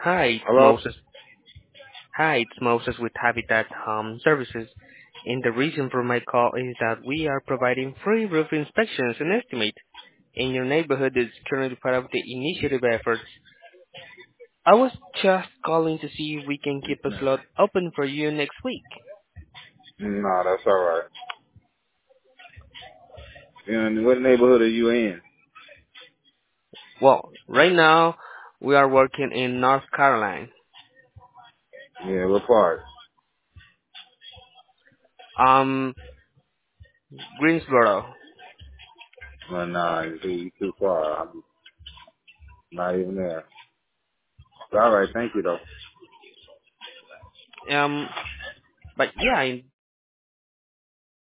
Hi, it's Hello? Moses. Hi, it's Moses with Habitat Home Services. And the reason for my call is that we are providing free roof inspections and estimate in your neighborhood that's currently part of the initiative efforts. I was just calling to see if we can keep a slot open for you next week. No, that's all right. And what neighborhood are you in? Well, right now we are working in North Carolina, Yeah, what part? um, Greensboro. Well, nah, you too far. I'm not even there. All right, thank you though. Um, but yeah,